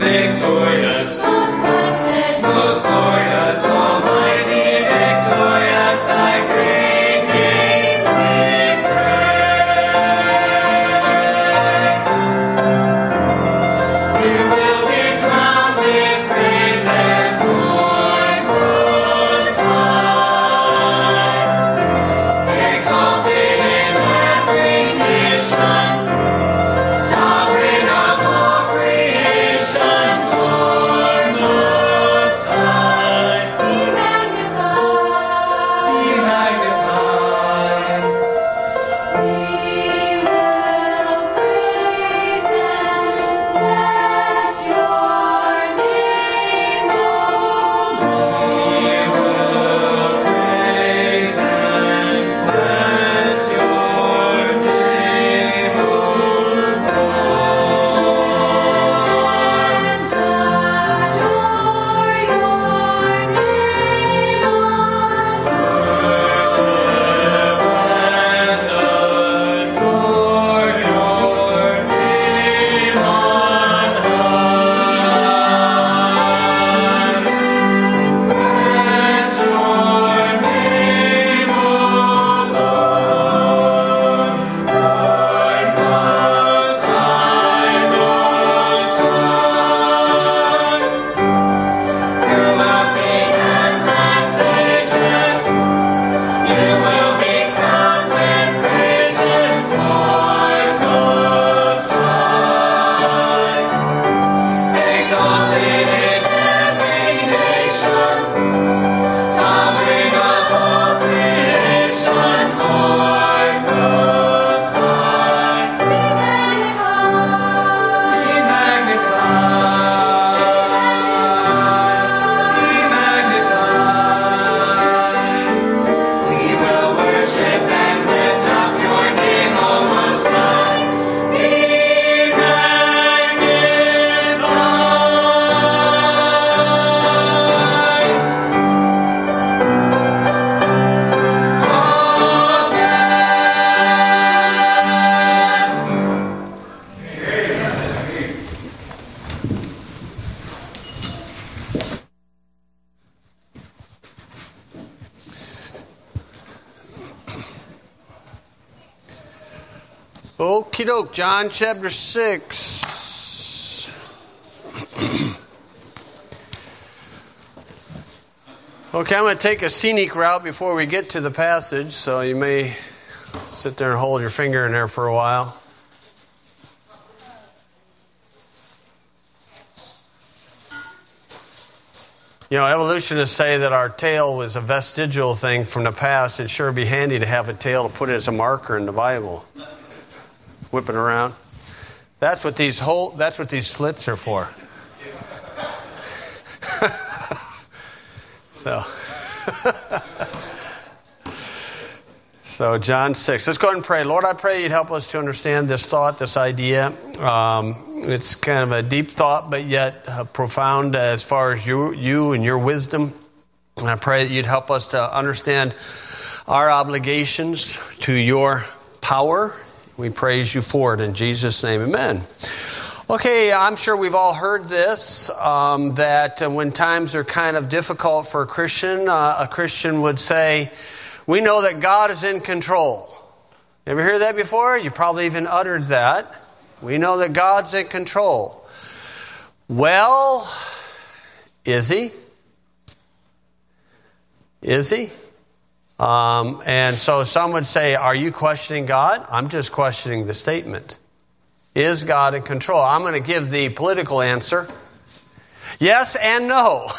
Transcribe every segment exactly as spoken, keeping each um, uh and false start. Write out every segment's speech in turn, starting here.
victorious, most blessed, most glorious, almighty, victorious, thy great name we praise. You will be crowned with praises, Lord Most High, exalted in every nation, sovereign of all creation, Lord Most High. Be magnified. Be magnified. We will praise and bless your name, O Lord. We will praise and bless your name, O Lord. And adore your name on worship and adore your name on high. Bless your name, O Lord. Lord Most High, Most High. Throughout the endless ages, you will be crowned with praises, Lord Most High. Exalted in every nation, sovereign of all creation, Lord Most High. Be magnified. Be magnified. Be magnified. We will worship and lift up your name, O Most High. Be Okie doke, John chapter six. Okay, I'm going to take a scenic route before we get to the passage, so you may sit there and hold your finger in there for a while. You know, evolutionists say that our tail was a vestigial thing from the past. It'd sure be handy to have a tail to put it as a marker in the Bible. Whip it around. That's what these whole. That's what these slits are for. so, so John six. Let's go ahead and pray. Lord, I pray you'd help us to understand this thought, this idea. Um, it's kind of a deep thought, but yet uh, profound as far as you, you and your wisdom. And I pray that you'd help us to understand our obligations to your power. We praise you for it in Jesus' name, amen. Okay, I'm sure we've all heard this, um, that uh, when times are kind of difficult for a Christian, uh, a Christian would say, we know that God is in control. Ever hear that before? You probably even uttered that. We know that God's in control. Well, is he? Is he? Um, and so some would say, are you questioning God? I'm just questioning the statement. Is God in control? I'm going to give the political answer. Yes and no.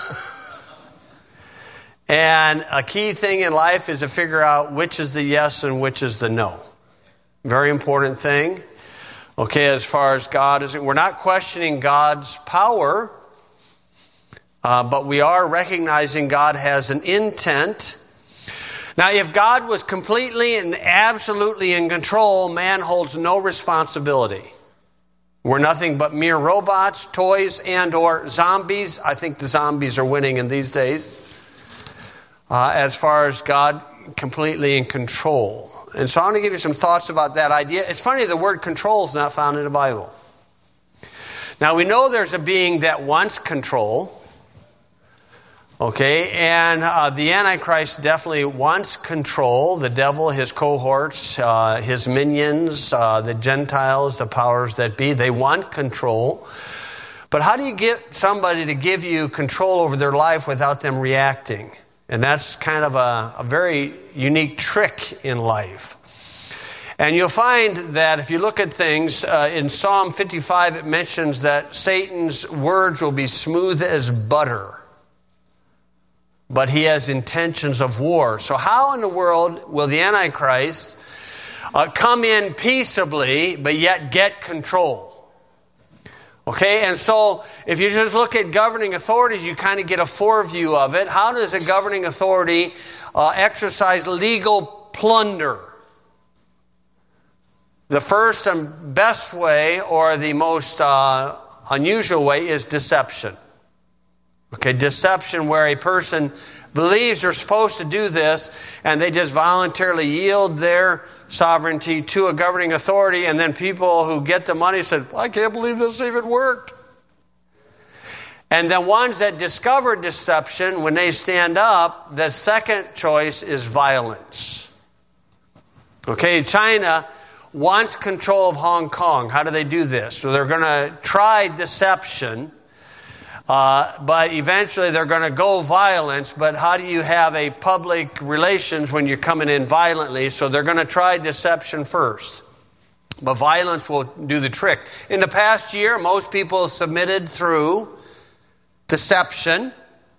And a key thing in life is to figure out which is the yes and which is the no. Very important thing. Okay, as far as God is, we're not questioning God's power, uh, but we are recognizing God has an intent. Now, if God was completely and absolutely in control, man holds no responsibility. We're nothing but mere robots, toys, and or zombies. I think the zombies are winning in these days. Uh, as far as God completely in control. And so I want to give you some thoughts about that idea. It's funny, the word control is not found in the Bible. Now we know there's a being that wants control. Okay, and uh, the Antichrist definitely wants control. The devil, his cohorts, uh, his minions, uh, the Gentiles, the powers that be, they want control. But how do you get somebody to give you control over their life without them reacting? And that's kind of a, a very unique trick in life. And you'll find that if you look at things, uh, in Psalm fifty-five, it mentions that Satan's words will be smooth as butter. But he has intentions of war. So how in the world will the Antichrist uh, come in peaceably, but yet get control? Okay, and so if you just look at governing authorities, you kind of get a foreview of it. How does a governing authority uh, exercise legal plunder? The first and best way, or the most uh, unusual way, is deception. Okay, deception where a person believes they're supposed to do this and they just voluntarily yield their sovereignty to a governing authority, and then people who get the money said, I can't believe this even worked. And the ones that discover deception, when they stand up, the second choice is violence. Okay, China wants control of Hong Kong. How do they do this? So they're going to try deception. Uh, but eventually they're going to go violence. But how do you have a public relations when you're coming in violently? So they're going to try deception first. But violence will do the trick. In the past year, most people submitted through deception.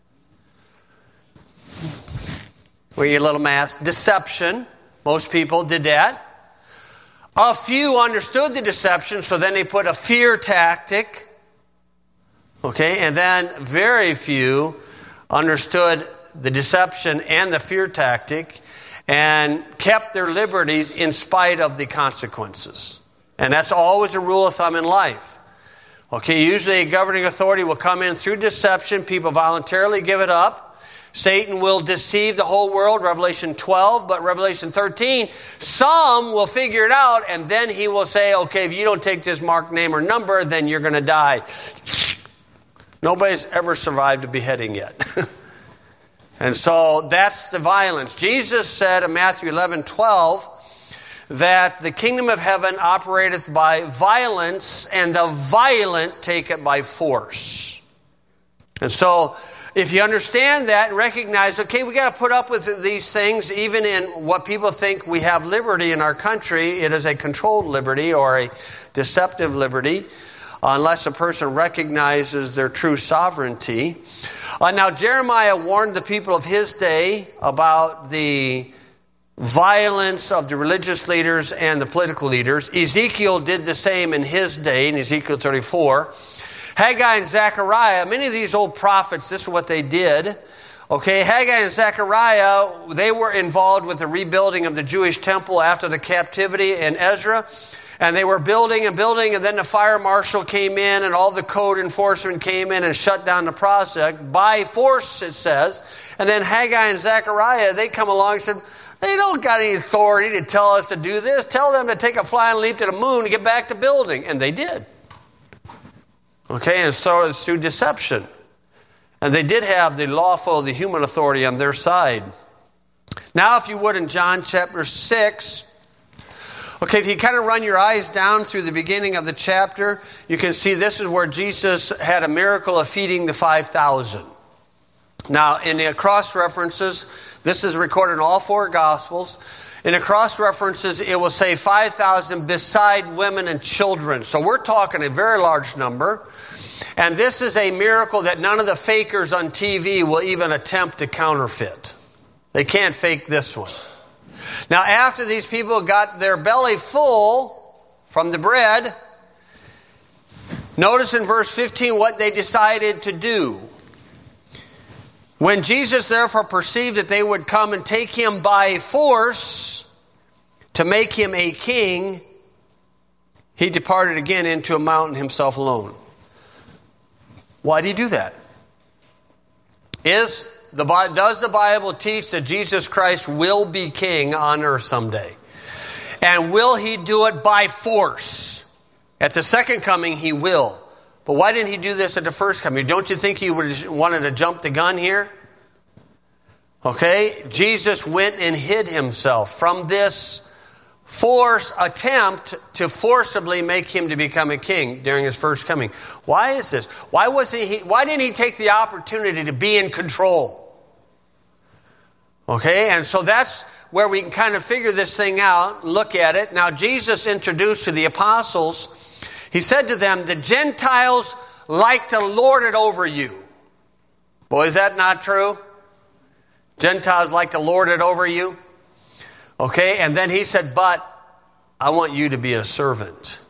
Wear your little mask. Deception. Most people did that. A few understood the deception, so then they put a fear tactic. Okay, and then very few understood the deception and the fear tactic and kept their liberties in spite of the consequences. And that's always a rule of thumb in life. Okay, usually a governing authority will come in through deception. People voluntarily give it up. Satan will deceive the whole world, Revelation twelve, but Revelation thirteen, some will figure it out, and then he will say, okay, if you don't take this mark, name, or number, then you're going to die. Nobody's ever survived a beheading yet. And so that's the violence. Jesus said in Matthew eleven twelve that the kingdom of heaven operateth by violence, and the violent take it by force. And so if you understand that and recognize, okay, we got to put up with these things, even in what people think we have liberty in our country, it is a controlled liberty or a deceptive liberty, unless a person recognizes their true sovereignty. Uh, now, Jeremiah warned the people of his day about the violence of the religious leaders and the political leaders. Ezekiel did the same in his day, in Ezekiel thirty-four. Haggai and Zechariah, many of these old prophets, this is what they did. Okay, Haggai and Zechariah, they were involved with the rebuilding of the Jewish temple after the captivity in Ezra. And they were building and building, and then the fire marshal came in, and all the code enforcement came in and shut down the project by force, it says. And then Haggai and Zechariah, they come along and said, they don't got any authority to tell us to do this. Tell them to take a flying leap to the moon and get back to building. And they did. Okay, and so it's through deception. And they did have the lawful, the human authority on their side. Now, if you would, in John chapter six, okay, if you kind of run your eyes down through the beginning of the chapter, you can see this is where Jesus had a miracle of feeding the five thousand. Now, in the cross references, this is recorded in all four Gospels. In the cross references, it will say five thousand beside women and children. So we're talking a very large number. And this is a miracle that none of the fakers on T V will even attempt to counterfeit. They can't fake this one. Now, after these people got their belly full from the bread, notice in verse fifteen what they decided to do. When Jesus therefore perceived that they would come and take him by force to make him a king, he departed again into a mountain himself alone. Why did he do that? Is the does the Bible teach that Jesus Christ will be king on earth someday? And will he do it by force? At the second coming, he will. But why didn't he do this at the first coming? Don't you think he would have wanted to jump the gun here? Okay, Jesus went and hid himself from this force attempt to forcibly make him to become a king during his first coming. Why is this? Why wasn't he? Why didn't he take the opportunity to be in control? Okay, and so that's where we can kind of figure this thing out, look at it. Now, Jesus introduced to the apostles, he said to them, the Gentiles like to lord it over you. Boy, is that not true? Gentiles like to lord it over you. Okay, and then he said, but I want you to be a servant.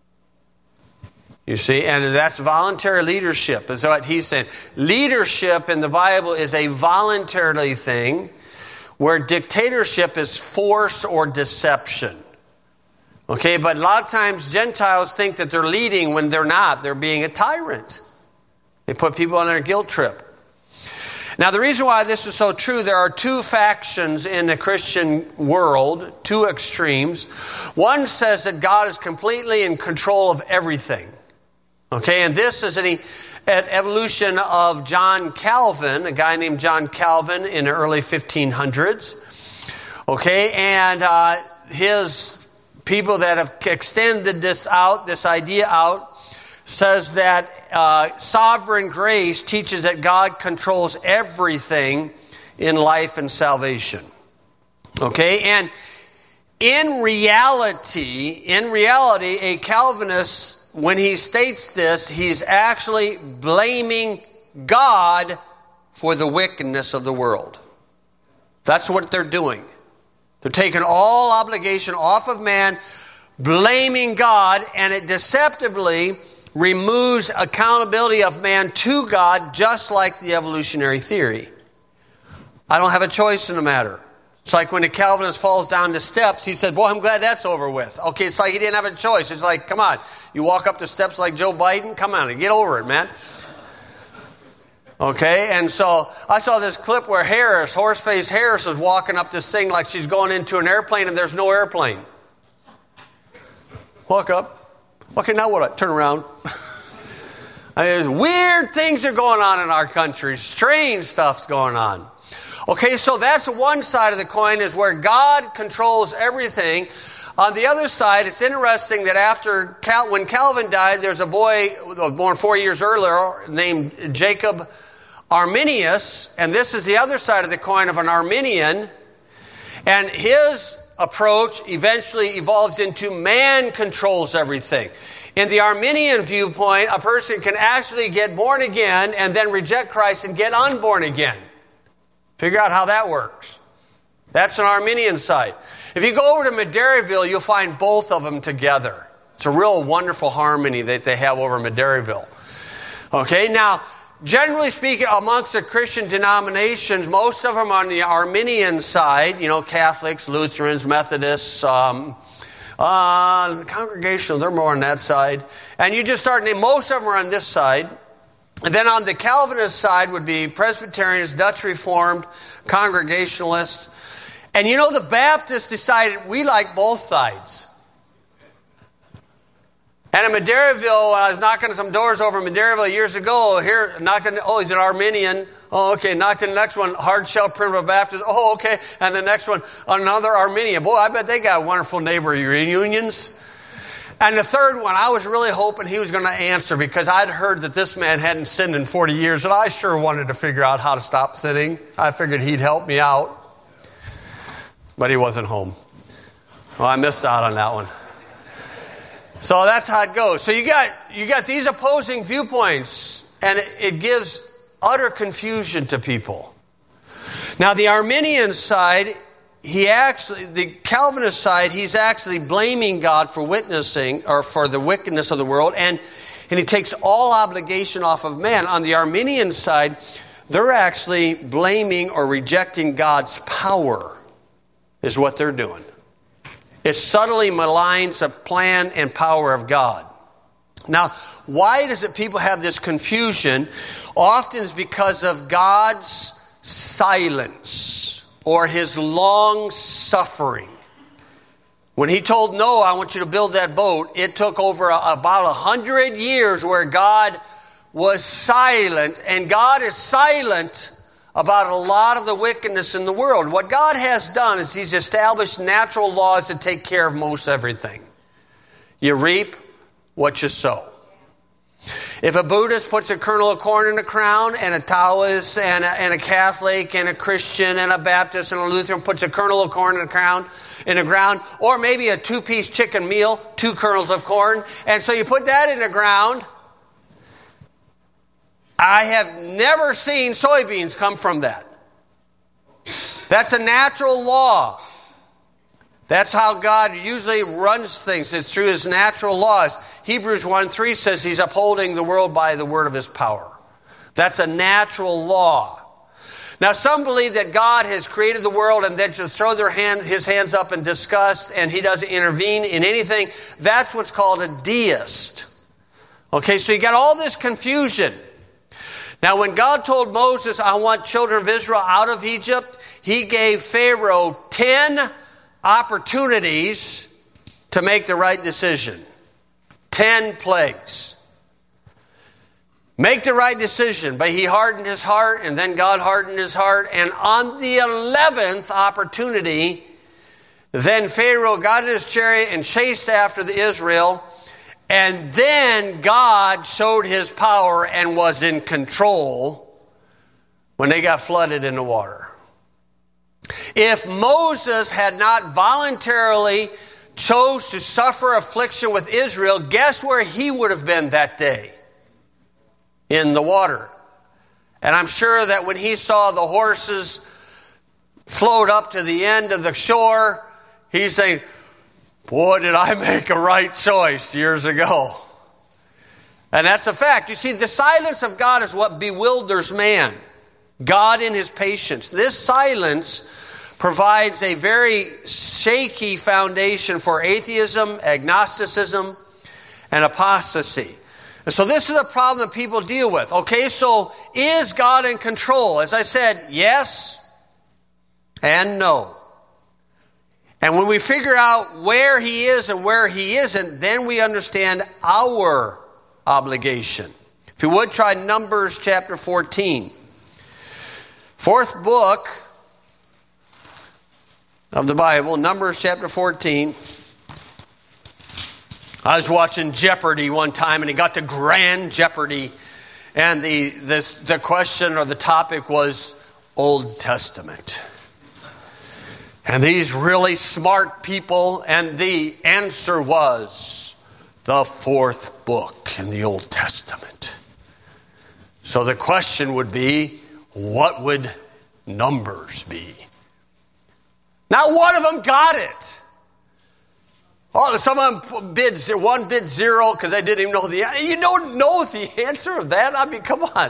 You see, and that's voluntary leadership is what he's saying. Leadership in the Bible is a voluntary thing where dictatorship is force or deception. Okay, but a lot of times Gentiles think that they're leading when they're not. They're being a tyrant. They put people on their guilt trip. Now, the reason why this is so true, there are two factions in the Christian world, two extremes. One says that God is completely in control of everything. Okay, and this is an, an evolution of John Calvin, a guy named John Calvin in the early fifteen hundreds. Okay, and uh, his people that have extended this out, this idea out, says that uh, sovereign grace teaches that God controls everything in life and salvation. Okay, and in reality, in reality, a Calvinist, when he states this, he's actually blaming God for the wickedness of the world. That's what they're doing. They're taking all obligation off of man, blaming God, and it deceptively removes accountability of man to God, just like the evolutionary theory. I don't have a choice in the matter. It's like when a Calvinist falls down the steps, he said, boy, I'm glad that's over with. Okay, it's like he didn't have a choice. It's like, come on, you walk up the steps like Joe Biden? Come on, get over it, man. Okay, and so I saw this clip where Harris, Horseface Harris, is walking up this thing like she's going into an airplane and there's no airplane. Walk up. Okay, now what? Turn around. I mean, there's weird things are going on in our country. Strange stuff's going on. Okay, so that's one side of the coin, is where God controls everything. On the other side, it's interesting that after Cal- when Calvin died, there's a boy born four years earlier named Jacob Arminius, and this is the other side of the coin of an Arminian, and his approach eventually evolves into man controls everything. In the Arminian viewpoint, a person can actually get born again and then reject Christ and get unborn again. Figure out how that works. That's an Arminian side. If you go over to Madeiraville, you'll find both of them together. It's a real wonderful harmony that they have over Madeiraville. Okay, now, generally speaking, amongst the Christian denominations, most of them on the Arminian side, you know, Catholics, Lutherans, Methodists, um, uh, Congregational, they're more on that side. And you just start naming, most of them are on this side. And then on the Calvinist side would be Presbyterians, Dutch Reformed, Congregationalists. And you know, the Baptists decided we like both sides. And in Madeiraville, when I was knocking on some doors over in Madeiraville years ago, here, knocked on, oh, he's an Arminian. Oh, okay, knocked on the next one, Hard Shell Primitive Baptist. Oh, okay. And the next one, another Arminian. Boy, I bet they got wonderful neighbor reunions. And the third one, I was really hoping he was going to answer, because I'd heard that this man hadn't sinned in forty years, and I sure wanted to figure out how to stop sinning. I figured he'd help me out. But he wasn't home. Well, I missed out on that one. So that's how it goes. So you got you got these opposing viewpoints, and it, it gives utter confusion to people. Now, the Arminian side, he actually, the Calvinist side, he's actually blaming God for witnessing, or for the wickedness of the world, and, and he takes all obligation off of man. On the Arminian side, they're actually blaming or rejecting God's power, is what they're doing. It subtly maligns the plan and power of God. Now, why does it people have this confusion? Often it's because of God's silence or his long suffering. When he told Noah, I want you to build that boat, it took over a, about a hundred years where God was silent. And God is silent about a lot of the wickedness in the world. What God has done is he's established natural laws that take care of most everything. You reap what you sow. If a Buddhist puts a kernel of corn in a crown, and a Taoist and a, and a Catholic and a Christian and a Baptist and a Lutheran puts a kernel of corn in a crown, in the ground, or maybe a two-piece chicken meal, two kernels of corn, and so you put that in the ground, I have never seen soybeans come from that. That's a natural law. That's how God usually runs things. It's through his natural laws. Hebrews one three says he's upholding the world by the word of his power. That's a natural law. Now, some believe that God has created the world and then just throw their hand, his hands up in disgust and he doesn't intervene in anything. That's what's called a deist. Okay, so you got all this confusion. Now, when God told Moses, I want children of Israel out of Egypt, he gave Pharaoh ten opportunities to make the right decision. Ten plagues. Make the right decision. But he hardened his heart, and then God hardened his heart. And on the eleventh opportunity, then Pharaoh got in his chariot and chased after the Israel. And then God showed his power and was in control when they got flooded in the water. If Moses had not voluntarily chose to suffer affliction with Israel, guess where he would have been that day? In the water. And I'm sure that when he saw the horses float up to the end of the shore, he's saying, boy, did I make a right choice years ago. And that's a fact. You see, the silence of God is what bewilders man. God in his patience. This silence provides a very shaky foundation for atheism, agnosticism, and apostasy. And so this is a problem that people deal with. Okay, so is God in control? As I said, yes and no. And when we figure out where he is and where he isn't, then we understand our obligation. If you would, try Numbers chapter fourteen. Fourth book of the Bible, Numbers chapter fourteen. I was watching Jeopardy one time, and it got to Grand Jeopardy, and the this, the question or the topic was Old Testament. And these really smart people, and the answer was the fourth book in the Old Testament. So the question would be, what would Numbers be? Not one of them got it. Oh, some of them bid one bid zero because they didn't even know the answer. You don't know the answer of that? I mean, come on.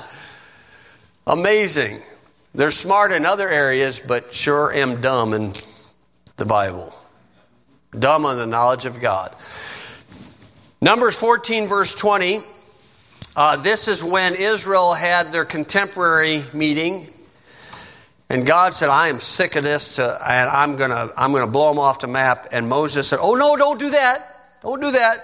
Amazing. They're smart in other areas, but sure am dumb in the Bible. Dumb on the knowledge of God. Numbers fourteen, verse twenty. Uh, this is when Israel had their contemporary meeting. And God said, I am sick of this, to, and I'm going to I'm gonna blow them off the map. And Moses said, oh, no, don't do that. Don't do that.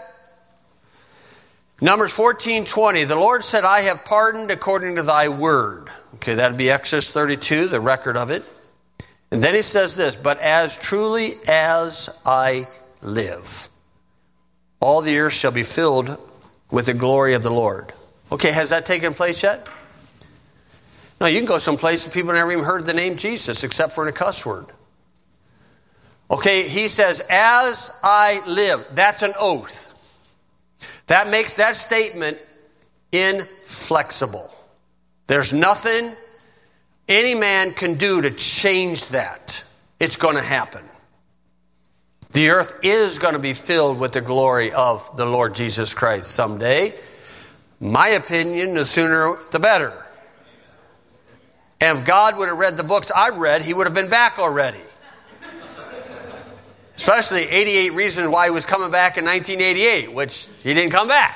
Numbers fourteen, twenty. The Lord said, I have pardoned according to thy word. Okay, that would be Exodus thirty-two, the record of it. And then he says this, but as truly as I live, all the earth shall be filled with the glory of the Lord. Okay, has that taken place yet? No, you can go someplace and people never even heard the name Jesus except for in a cuss word. Okay, he says, as I live. That's an oath. That makes that statement inflexible. There's nothing any man can do to change that. It's going to happen. The earth is going to be filled with the glory of the Lord Jesus Christ someday. My opinion, the sooner the better. And if God would have read the books I've read, he would have been back already. Especially eighty-eight Reasons Why He Was Coming Back in nineteen eighty-eight, which he didn't come back.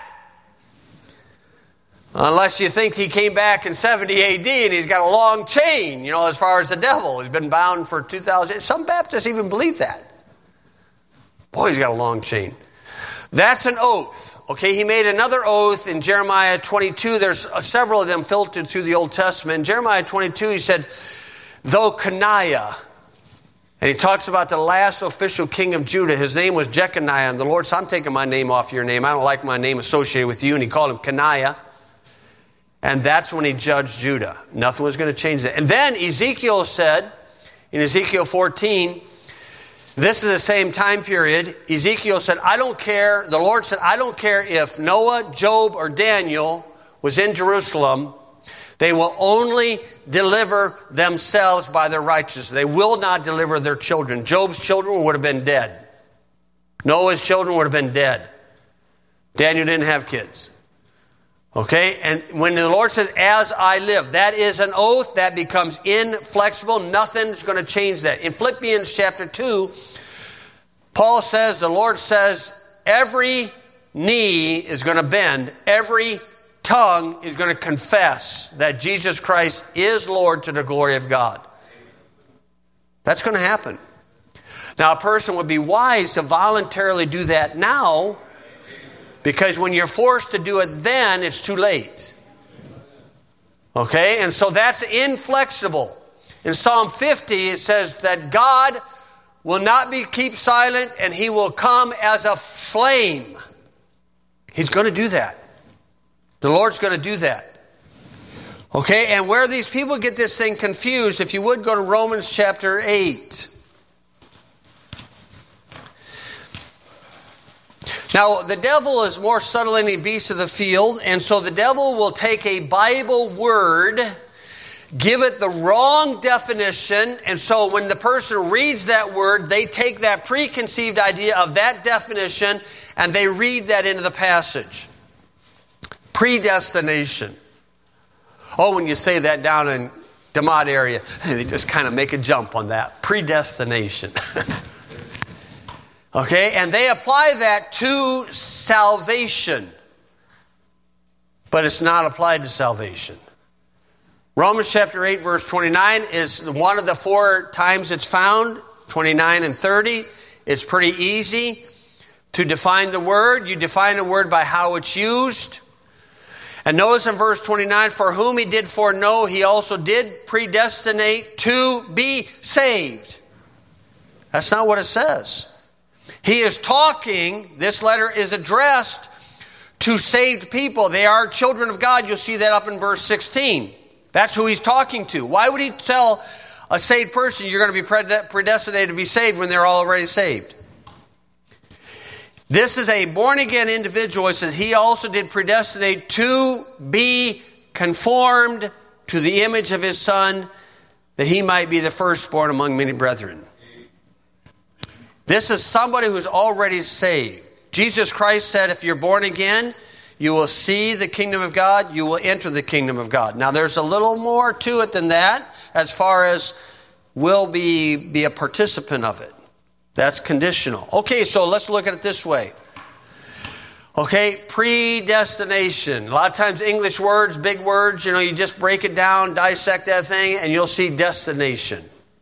Unless you think he came back in seventy A D and he's got a long chain, you know, as far as the devil. He's been bound for two thousand years. Some Baptists even believe that. Boy, he's got a long chain. That's an oath. Okay, he made another oath in Jeremiah twenty-two. There's several of them filtered through the Old Testament. In Jeremiah twenty-two, he said, though Coniah, and he talks about the last official king of Judah, his name was Jeconiah, and the Lord said, I'm taking my name off your name. I don't like my name associated with you. And he called him Coniah. And that's when he judged Judah. Nothing was going to change that. And then Ezekiel said, in Ezekiel fourteen, this is the same time period. Ezekiel said, I don't care. The Lord said, I don't care if Noah, Job, or Daniel was in Jerusalem. They will only deliver themselves by their righteousness. They will not deliver their children. Job's children would have been dead. Noah's children would have been dead. Daniel didn't have kids. Okay? And when the Lord says, as I live, that is an oath that becomes inflexible. Nothing's going to change that. In Philippians chapter two, Paul says, the Lord says, every knee is going to bend. Every tongue is going to confess that Jesus Christ is Lord to the glory of God. That's going to happen. Now, a person would be wise to voluntarily do that now, because when you're forced to do it then, it's too late. Okay? And so that's inflexible. In Psalm fifty, it says that God will not be keep silent, and he will come as a flame. He's going to do that. The Lord's going to do that. Okay? And where these people get this thing confused, if you would go to Romans chapter eight. Now, the devil is more subtle than any beast of the field, and so the devil will take a Bible word, give it the wrong definition, and so when the person reads that word, they take that preconceived idea of that definition and they read that into the passage. Predestination. Oh, when you say that down in DeMott area, they just kind of make a jump on that. Predestination. Okay, and they apply that to salvation. But it's not applied to salvation. Romans chapter eight, verse twenty-nine is one of the four times it's found, twenty-nine and thirty. It's pretty easy to define the word. You define the word by how it's used. And notice in verse twenty-nine, for whom he did foreknow, he also did predestinate to be saved. That's not what it says. He is talking, this letter is addressed to saved people. They are children of God. You'll see that up in verse sixteen. That's who he's talking to. Why would he tell a saved person you're going to be predestinated to be saved when they're already saved? This is a born-again individual. It says he also did predestinate to be conformed to the image of his Son, that he might be the firstborn among many brethren. This is somebody who's already saved. Jesus Christ said, if you're born again, you will see the kingdom of God, you will enter the kingdom of God. Now, there's a little more to it than that, as far as will be, be a participant of it. That's conditional. Okay, so let's look at it this way. Okay, predestination. A lot of times English words, big words, you know, you just break it down, dissect that thing, and you'll see destination.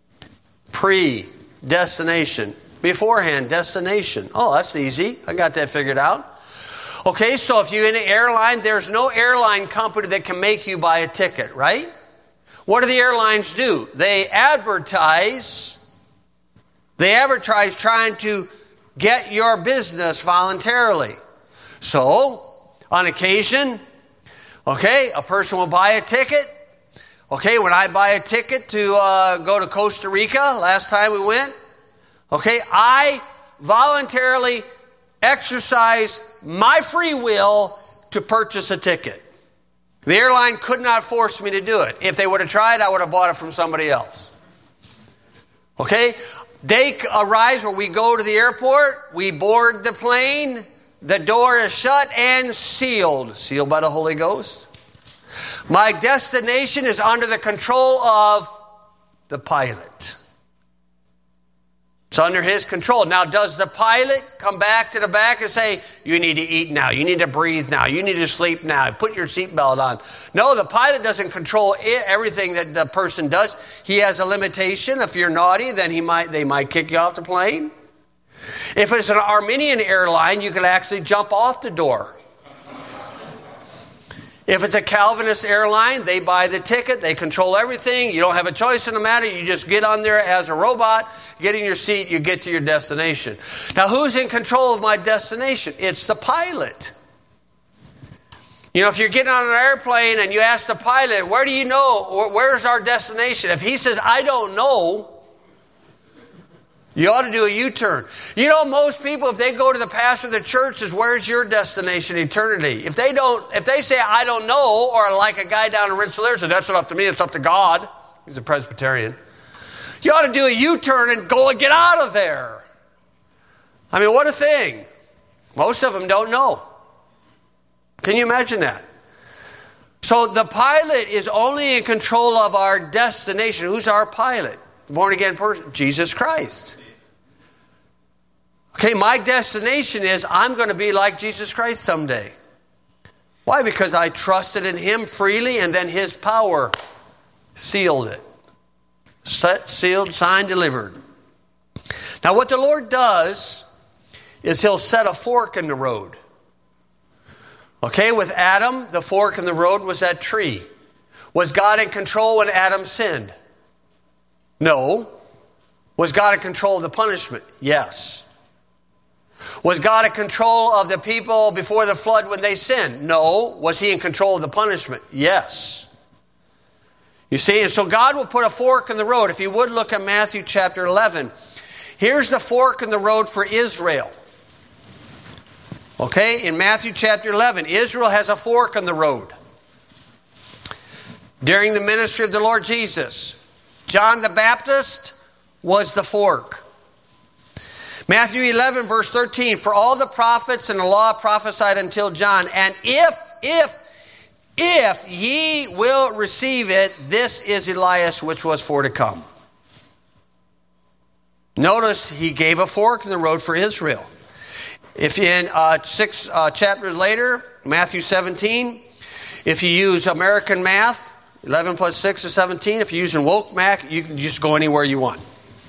Predestination. Beforehand, destination. Oh, that's easy. I got that figured out. Okay, so if you're in an airline, there's no airline company that can make you buy a ticket, right? What do the airlines do? They advertise. They advertise trying to get your business voluntarily. So, on occasion, okay, a person will buy a ticket. Okay, when I buy a ticket to uh, go to Costa Rica, last time we went, okay, I voluntarily exercise my free will to purchase a ticket. The airline could not force me to do it. If they would have tried, I would have bought it from somebody else. Okay? Day arrives where we go to the airport, we board the plane, the door is shut and sealed. Sealed by the Holy Ghost. My destination is under the control of the pilot. It's under his control. Now, does the pilot come back to the back and say, you need to eat now, you need to breathe now, you need to sleep now, put your seatbelt on? No, the pilot doesn't control everything that the person does. He has a limitation. If you're naughty, then he might they might kick you off the plane. If it's an Armenian airline, you can actually jump off the door. If it's a Calvinist airline, they buy the ticket, they control everything. You don't have a choice in the matter. You just get on there as a robot, get in your seat, you get to your destination. Now, who's in control of my destination? It's the pilot. You know, if you're getting on an airplane and you ask the pilot, where do you know, where's our destination? If he says, I don't know, you ought to do a U-turn. You know, most people, if they go to the pastor of the church, is where's your destination, eternity? If they don't, if they say, I don't know, or like a guy down in Rensselaer said, that's not up to me, it's up to God. He's a Presbyterian. You ought to do a U-turn and go and get out of there. I mean, what a thing. Most of them don't know. Can you imagine that? So the pilot is only in control of our destination. Who's our pilot? Born again person? Jesus Christ. Okay, my destination is I'm going to be like Jesus Christ someday. Why? Because I trusted in Him freely and then His power sealed it. Set, sealed, signed, delivered. Now what the Lord does is He'll set a fork in the road. Okay, with Adam, the fork in the road was that tree. Was God in control when Adam sinned? No. Was God in control of the punishment? Yes. Was God in control of the people before the flood when they sinned? No. Was He in control of the punishment? Yes. You see, and so God will put a fork in the road. If you would look at Matthew chapter eleven. Here's the fork in the road for Israel. Okay, in Matthew chapter eleven, Israel has a fork in the road. During the ministry of the Lord Jesus, John the Baptist was the fork. Matthew eleven, verse thirteen, for all the prophets and the law prophesied until John, and if, if, if ye will receive it, this is Elias which was for to come. Notice he gave a fork in the road for Israel. If in uh, six uh, chapters later, Matthew seventeen, if you use American math, eleven plus six is seventeen. If you're using woke math, you can just go anywhere you want.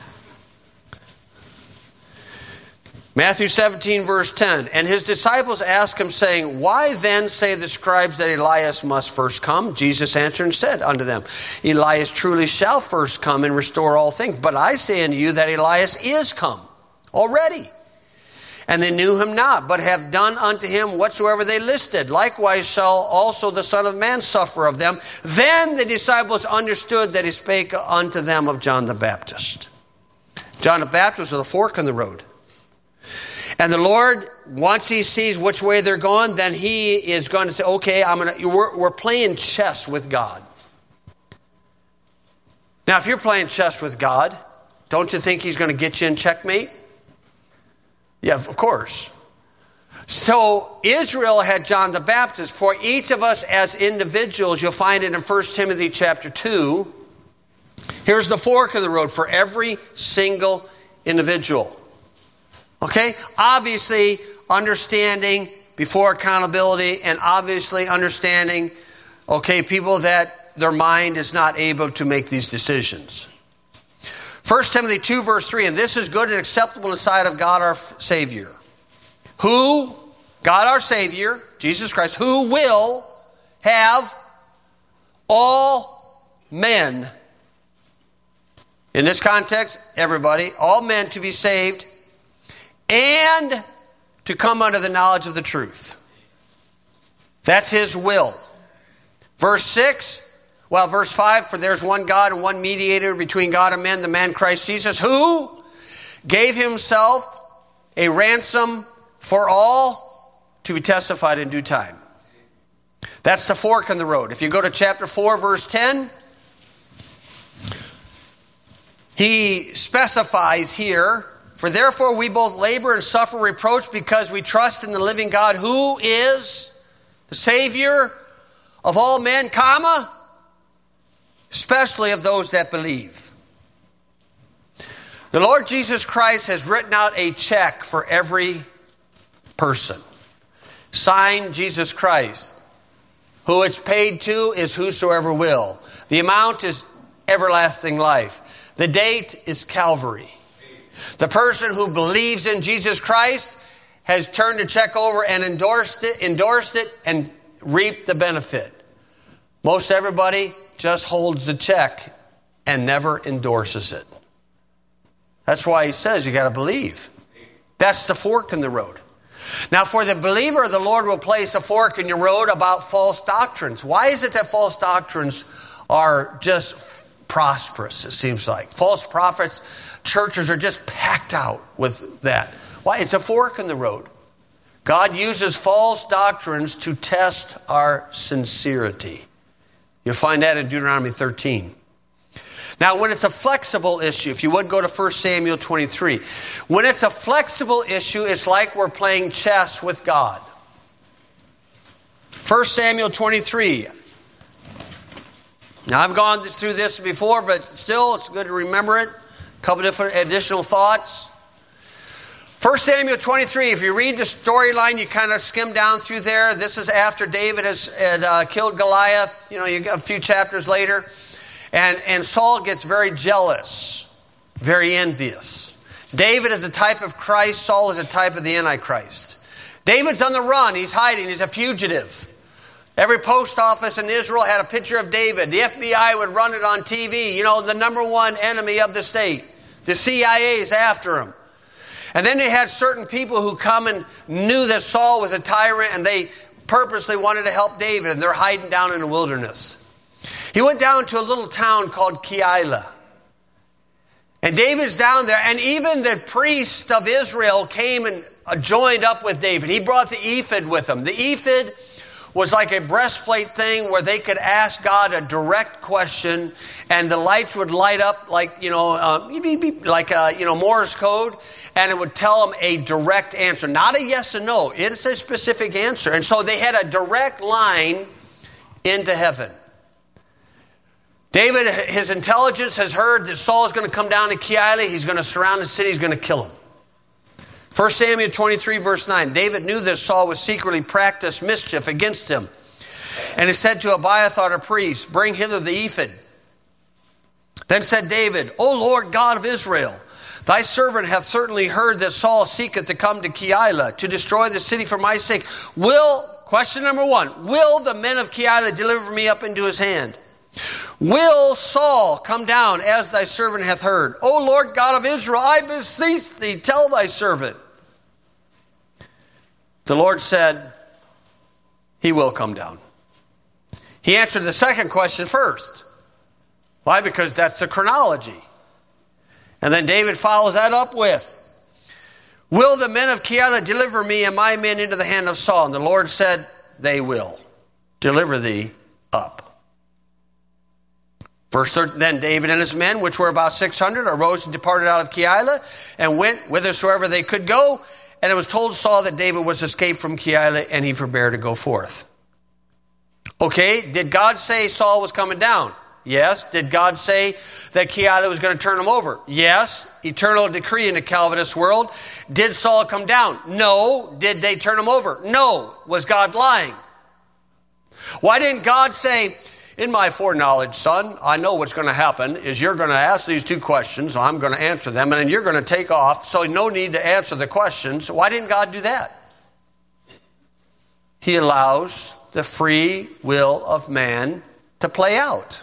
Matthew seventeen, verse ten. And his disciples asked him, saying, why then say the scribes that Elias must first come? Jesus answered and said unto them, Elias truly shall first come and restore all things. But I say unto you that Elias is come already. And they knew him not, but have done unto him whatsoever they listed. Likewise shall also the Son of Man suffer of them. Then the disciples understood that he spake unto them of John the Baptist. John the Baptist was a fork in the road. And the Lord, once He sees which way they're going, then He is going to say, okay, I'm going to, we're, we're playing chess with God. Now, if you're playing chess with God, don't you think He's going to get you in checkmate? Yeah, of course. So Israel had John the Baptist. For each of us as individuals, you'll find it in First Timothy chapter two. Here's the fork in the road for every single individual. Okay? Obviously, understanding before accountability, and obviously understanding, okay, people that their mind is not able to make these decisions. First Timothy two, verse three, and this is good and acceptable in the sight of God our Savior. Who, God our Savior, Jesus Christ, who will have all men, in this context, everybody, all men to be saved, and to come under the knowledge of the truth. That's His will. Verse six, well, verse five, for there's one God and one mediator between God and men, the man Christ Jesus, who gave Himself a ransom for all to be testified in due time. That's the fork in the road. If you go to chapter four, verse ten, he specifies here, for therefore we both labor and suffer reproach because we trust in the living God, who is the Savior of all men, comma, especially of those that believe. The Lord Jesus Christ has written out a check for every person. Signed, Jesus Christ. Who it's paid to is whosoever will. The amount is everlasting life. The date is Calvary. The person who believes in Jesus Christ has turned the check over and endorsed it, endorsed it and reaped the benefit. Most everybody just holds the check and never endorses it. That's why he says you got to believe. That's the fork in the road. Now, for the believer, the Lord will place a fork in your road about false doctrines. Why is it that false doctrines are just prosperous, it seems like? False prophets, churches are just packed out with that. Why? It's a fork in the road. God uses false doctrines to test our sincerity. You'll find that in Deuteronomy thirteen. Now, when it's a flexible issue, if you would go to First Samuel twenty-three. When it's a flexible issue, it's like we're playing chess with God. First Samuel twenty-three. Now, I've gone through this before, but still, it's good to remember it. A couple different additional thoughts. First Samuel twenty-three, if you read the storyline, you kind of skim down through there. This is after David has had, uh, killed Goliath. You know, you got a few chapters later. And, and Saul gets very jealous, very envious. David is a type of Christ. Saul is a type of the Antichrist. David's on the run. He's hiding. He's a fugitive. Every post office in Israel had a picture of David. The F B I would run it on T V. You know, the number one enemy of the state. The C I A is after him. And then they had certain people who come and knew that Saul was a tyrant, and they purposely wanted to help David, and they're hiding down in the wilderness. He went down to a little town called Keilah. And David's down there, and even the priest of Israel came and joined up with David. He brought the ephod with him. The ephod was like a breastplate thing where they could ask God a direct question, and the lights would light up like, you know, uh, like a, you know, Morse code, and it would tell them a direct answer. Not a yes and no. It's a specific answer. And so they had a direct line into heaven. David, his intelligence has heard that Saul is going to come down to Keilah. He's going to surround the city. He's going to kill him. First Samuel twenty-three, verse nine. David knew that Saul was secretly practiced mischief against him. And he said to Abiathar the priest, bring hither the ephod. Then said David, O Lord God of Israel, thy servant hath certainly heard that Saul seeketh to come to Keilah, to destroy the city for my sake. Will, question number one, will the men of Keilah deliver me up into his hand? Will Saul come down as thy servant hath heard? O Lord God of Israel, I beseech thee, tell thy servant. The Lord said, he will come down. He answered the second question first. Why? Because that's the chronology. And then David follows that up with, will the men of Keilah deliver me and my men into the hand of Saul? And the Lord said, they will deliver thee up. Verse thirty, then David and his men, which were about six hundred, arose and departed out of Keilah and went whithersoever they could go. And it was told Saul that David was escaped from Keilah, and he forbore to go forth. Okay, did God say Saul was coming down? Yes. Did God say that Keilah was going to turn him over? Yes. Eternal decree in the Calvinist world. Did Saul come down? No. Did they turn him over? No. Was God lying? Why didn't God say, in my foreknowledge, son, I know what's going to happen is you're going to ask these two questions, I'm going to answer them, and then you're going to take off, so no need to answer the questions. Why didn't God do that? He allows the free will of man to play out.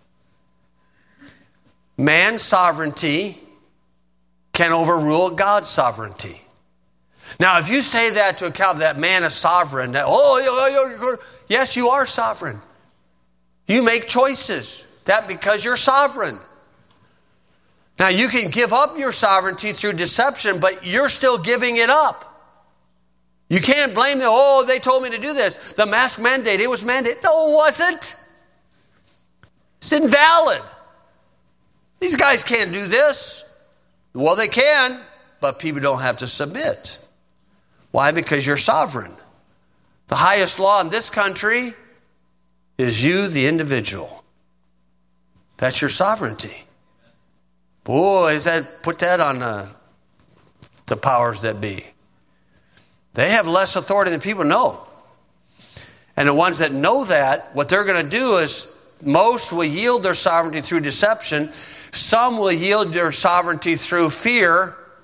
Man's sovereignty can overrule God's sovereignty. Now, if you say that to account that man is sovereign, that, oh, yes, you are sovereign. You make choices. That because you're sovereign. Now, you can give up your sovereignty through deception, but you're still giving it up. You can't blame them. Oh, they told me to do this. The mask mandate, it was mandated. No, it wasn't. It's invalid. These guys can't do this. Well, they can, but people don't have to submit. Why? Because you're sovereign. The highest law in this country is you, the individual. That's your sovereignty. Boy, is that, put that on the, the powers that be. They have less authority than people know. And the ones that know that, what they're going to do is most will yield their sovereignty through deception. Some will yield their sovereignty through fear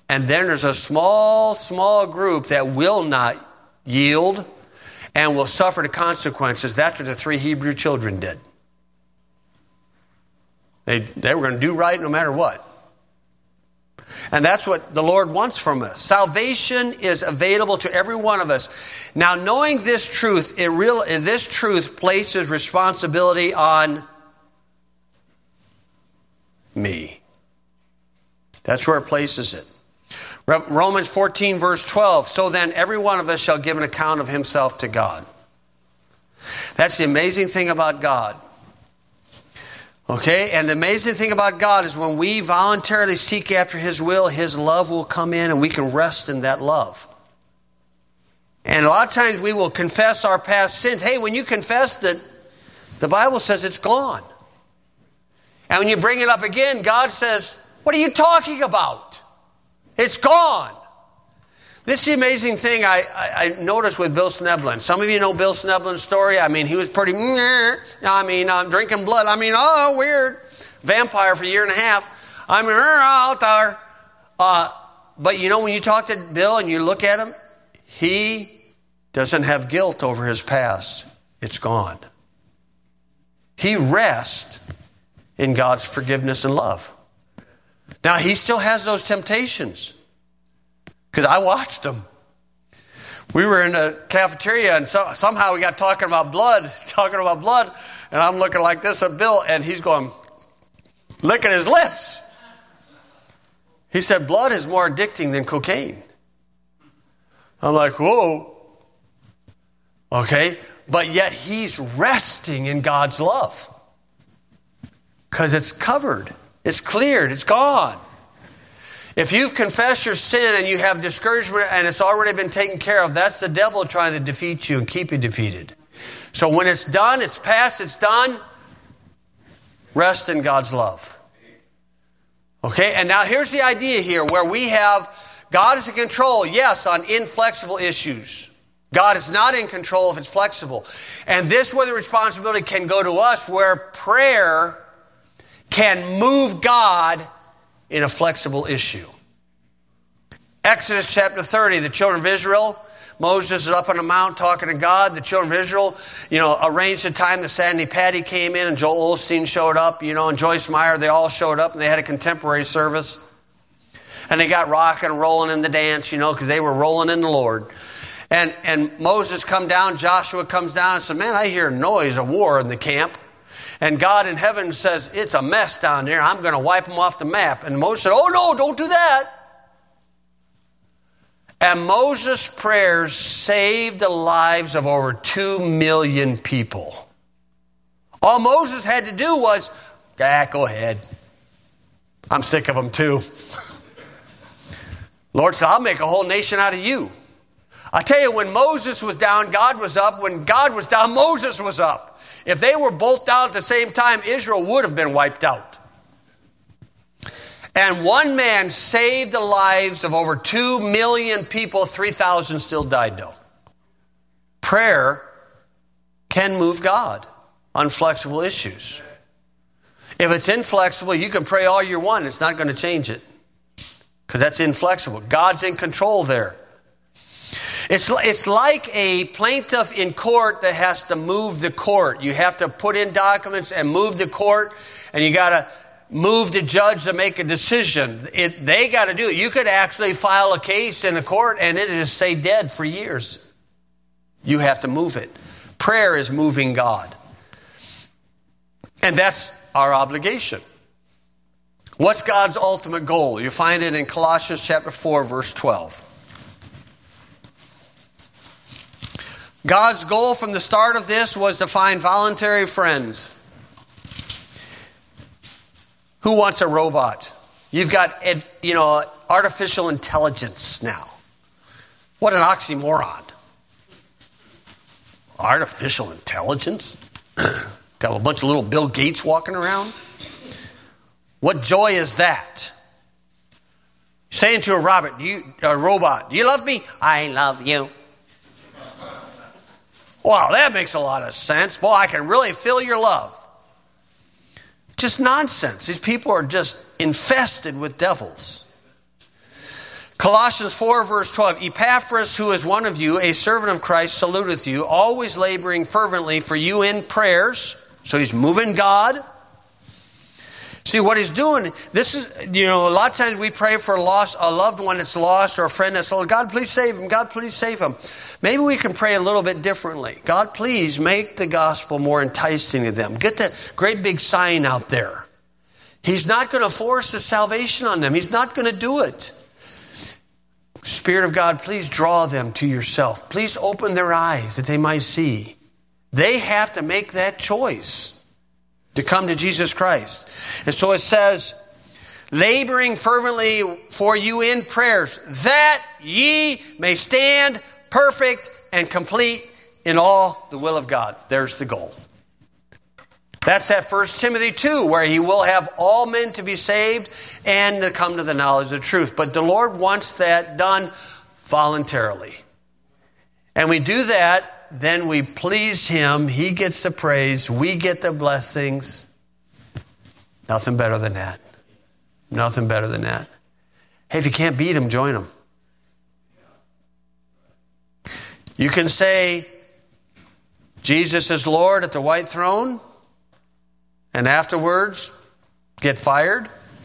And then there's a small, small group that will not yield and will suffer the consequences. That's what the three Hebrew children did. They, they were going to do right no matter what. And that's what the Lord wants from us. Salvation is available to every one of us. Now, knowing this truth, it real, this truth places responsibility on me. That's where it places it. Romans fourteen, verse twelve. So then, every one of us shall give an account of himself to God. That's the amazing thing about God. Okay, and the amazing thing about God is when we voluntarily seek after His will, His love will come in and we can rest in that love. And a lot of times we will confess our past sins. Hey, when you confess that, the Bible says it's gone. And when you bring it up again, God says, what are you talking about? It's gone. This is the amazing thing I, I, I noticed with Bill Sneblin. Some of you know Bill Sneblin's story. I mean, he was pretty, I mean, uh, drinking blood. I mean, oh, weird. Vampire for a year and a half. I mean, out there. Uh, but you know, when you talk to Bill and you look at him, he doesn't have guilt over his past. It's gone. He rests in God's forgiveness and love. Now, he still has those temptations. Because I watched them. We were in a cafeteria and so, somehow we got talking about blood, talking about blood, and I'm looking like this at Bill, and he's going, licking his lips. He said, blood is more addicting than cocaine. I'm like, whoa. Okay, but yet he's resting in God's love. Because it's covered, it's cleared, it's gone. If you've confessed your sin and you have discouragement and it's already been taken care of, that's the devil trying to defeat you and keep you defeated. So when it's done, it's past, it's done, rest in God's love. Okay, and now here's the idea here where we have God is in control, yes, on inflexible issues. God is not in control if it's flexible. And this where the responsibility can go to us, where prayer can move God in a flexible issue. Exodus chapter thirty, the children of Israel, Moses is up on the mount talking to God. The children of Israel, you know, arranged the time that Sandy Patty came in and Joel Osteen showed up, you know, and Joyce Meyer, they all showed up and they had a contemporary service. And they got rocking and rolling in the dance, you know, because they were rolling in the Lord. And, and Moses come down, Joshua comes down and said, man, I hear noise of war in the camp. And God in heaven says, it's a mess down there. I'm going to wipe them off the map. And Moses said, oh no, don't do that. And Moses' prayers saved the lives of over two million people. All Moses had to do was, ah, go ahead. I'm sick of them too. Lord said, I'll make a whole nation out of you. I tell you, when Moses was down, God was up. When God was down, Moses was up. If they were both down at the same time, Israel would have been wiped out. And one man saved the lives of over two million people. three thousand still died though. Prayer can move God on flexible issues. If it's inflexible, you can pray all you want. It's not going to change it. Because that's inflexible. God's in control there. It's, it's like a plaintiff in court that has to move the court. You have to put in documents and move the court, and you got to move the judge to make a decision. It, they got to do it. You could actually file a case in a court, and it is stay dead for years. You have to move it. Prayer is moving God. And that's our obligation. What's God's ultimate goal? You find it in Colossians chapter four, verse twelve. God's goal from the start of this was to find voluntary friends. Who wants a robot? You've got, you know, artificial intelligence now. What an oxymoron. Artificial intelligence? Got a bunch of little Bill Gates walking around? What joy is that? Saying to a robot, do you, a robot, do you love me? I love you. Wow, that makes a lot of sense. Boy, I can really feel your love. Just nonsense. These people are just infested with devils. Colossians four, verse twelve, Epaphras, who is one of you, a servant of Christ, saluteth you, always laboring fervently for you in prayers. So he's moving God. See what he's doing. This is, you know, a lot of times we pray for a lost, a loved one that's lost or a friend that's lost. God, please save him. God, please save him. Maybe we can pray a little bit differently. God, please make the gospel more enticing to them. Get that great big sign out there. He's not going to force the salvation on them. He's not going to do it. Spirit of God, please draw them to yourself. Please open their eyes that they might see. They have to make that choice to come to Jesus Christ. And so it says, laboring fervently for you in prayers, that ye may stand perfect and complete in all the will of God. There's the goal. That's that First Timothy two, where he will have all men to be saved and to come to the knowledge of the truth. But the Lord wants that done voluntarily. And we do that, then we please him. He gets the praise. We get the blessings. Nothing better than that. Nothing better than that. Hey, if you can't beat him, join him. You can say, Jesus is Lord at the white throne, and afterwards get fired.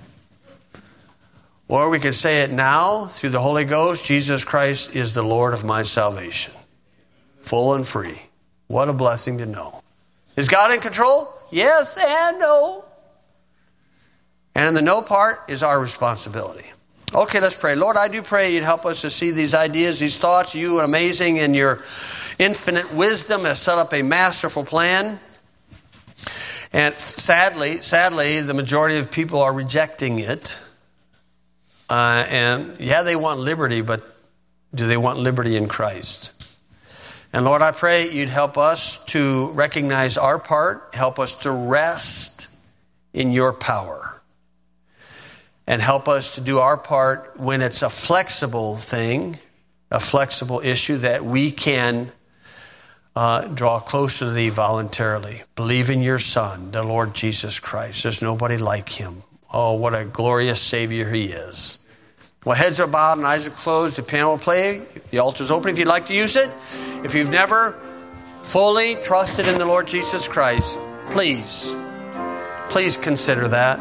Or we can say it now through the Holy Ghost, Jesus Christ is the Lord of my salvation. Full and free. What a blessing to know. Is God in control? Yes and no. And the no part is our responsibility. Okay, let's pray. Lord, I do pray you'd help us to see these ideas, these thoughts. You, amazing in your infinite wisdom, has set up a masterful plan. And sadly, sadly, the majority of people are rejecting it. Uh, and yeah, they want liberty, but do they want liberty in Christ? And Lord, I pray you'd help us to recognize our part, help us to rest in your power, and help us to do our part when it's a flexible thing, a flexible issue that we can uh, draw closer to thee voluntarily. Believe in your Son, the Lord Jesus Christ. There's nobody like him. Oh, what a glorious Savior he is. Well, heads are bowed and eyes are closed. The piano will play. The altar's open if you'd like to use it. If you've never fully trusted in the Lord Jesus Christ, please, please consider that.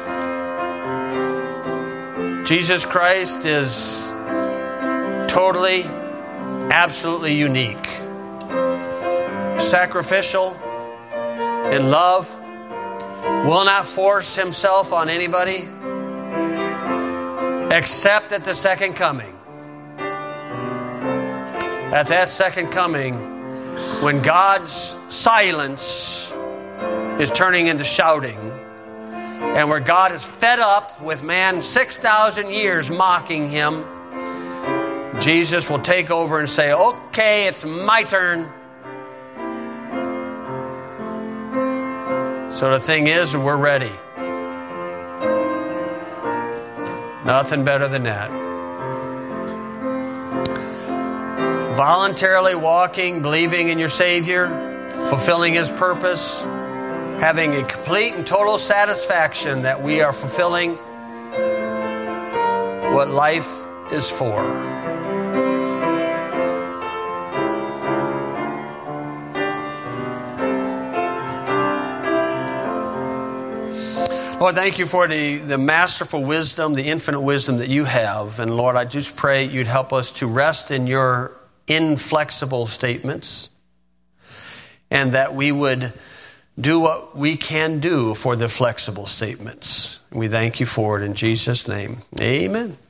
Jesus Christ is totally, absolutely unique. Sacrificial, in love, will not force himself on anybody, except at the second coming. At that second coming, when God's silence is turning into shouting, and where God is fed up with man six thousand years mocking him, Jesus will take over and say, okay, it's my turn. So the thing is, we're ready. Nothing better than that. Voluntarily walking, believing in your Savior, fulfilling his purpose, having a complete and total satisfaction that we are fulfilling what life is for. Lord, thank you for the, the masterful wisdom, the infinite wisdom that you have. And Lord, I just pray you'd help us to rest in your inflexible statements, and that we would do what we can do for the flexible statements. We thank you for it in Jesus' name. Amen.